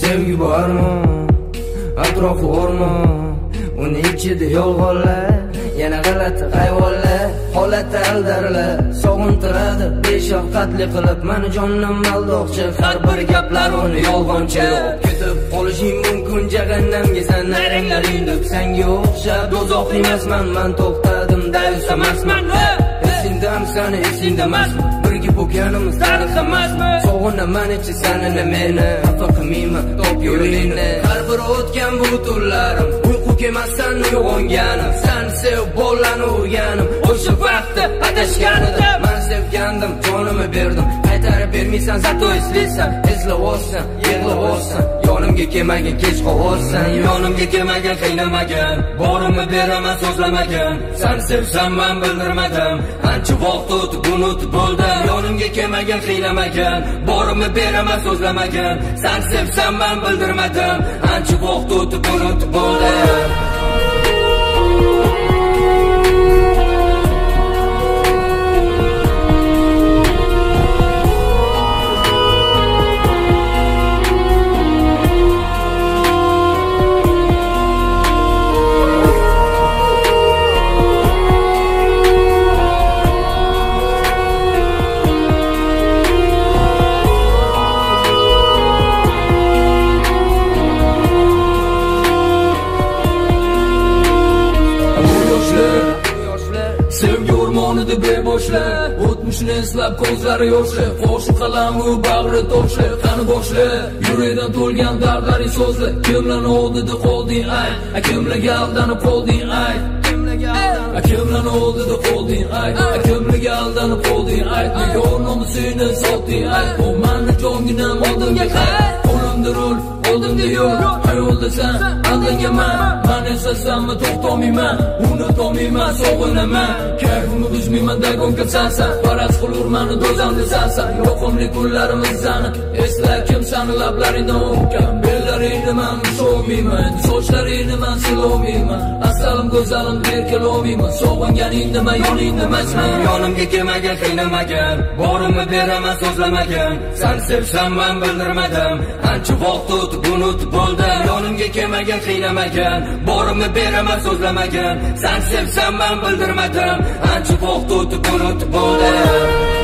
sevgi bormi? Atrofi o'rmon, uni ichida yolg'onlar, yana g'alati hayvonlar, holatda aldarlar, sog'intiradi beshafqatli qilib meni jonimdan maldoqchi. Har bir gaplar uni yolg'onchi. Ketib qolishing mumkin jahannamga, sen naranglaring deb senga o'xshab dozoq emasman, men to'xtadim dayus emasman. Esingdami seni, esingdamasmi? Birga bo'lganimiz tarix emasmi? Sog'inaman ichi senini meni, xafa qilmayman top yo'lingni. Har bir o'tgan bu tunlarim uyqu kelmasdan uyg'onganim, sen sevib bolani urganim, o'sha vaqtda adashganida men sevgandim, jonimni berdim, qaytarib bermaysan, zato eslaysan, eslavotsan, yig'lavotsan, yonimga kelmagan kech qolsan, yonimga kelmagan qiynamagan, borimni beraman so'zlamagan, sen sevsam men bildirmadim, ancha vaqt o'tib unutib bo'ldim, yonimga kelmagan qiynamagan, borimni beraman so'zlamagan, sen sevsam men bildirmadim, ancha vaqt o'tib unutib bo'ldim. Sevgi o'rmonida beboshlar, o'tmishni eslab ko'zlari yoshli, qo'shiq qalamu bag'ri toshli, qani boshli, yurakdan to'lgan dardlaring so'zli, kimlarni oldida qolding ay, kimlarga aldanib qolding ay, kimlarni oldida qolding ay, kimlarga aldanib qolding ay, nega o'rnimni seni sotding ay, bu meni jonginam oldimga qay, qo'limda rul, oldimda yo'l, hayolda sen aldangaman, men eslasammi to'xtamayman, unutolmayman, sog'inaman, kayfimni buzmayman, dagon kelsansan, faraz qilurman do'zamni sansan, yoqimli kunlarimizni esla, kim sani lablaringdan o'pgan, bellaringni men so'mayman, sochlaringni men silolmayman, asalim go'zalim berkilolmayman, sog'inganingni men yoningni emasman, yonimga kelmagan qiynamagan, borimni beraman so'zlamagan, sen sevsam men bildirmadim, ancha vaqt o'tib unutib bo'ldim, yonimga kelmagan qiynamagan, borimni beraman so'zlamagan, sen sevsam men bildirmadim, ancha vaqt o'tib unutib bo'ldim.